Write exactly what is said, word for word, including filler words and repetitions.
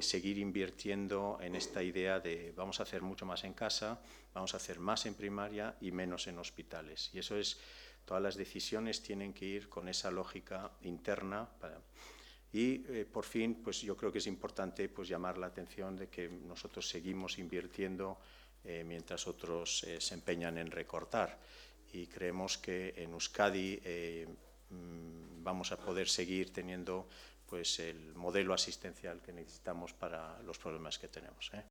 eh, seguir invirtiendo en esta idea de vamos a hacer mucho más en casa, vamos a hacer más en primaria y menos en hospitales. Y eso es, todas las decisiones tienen que ir con esa lógica interna. Para, y eh, por fin, pues yo creo que es importante pues, llamar la atención de que nosotros seguimos invirtiendo eh, mientras otros eh, se empeñan en recortar. Y creemos que en Euskadi eh, vamos a poder seguir teniendo pues, el modelo asistencial que necesitamos para los problemas que tenemos, ¿eh?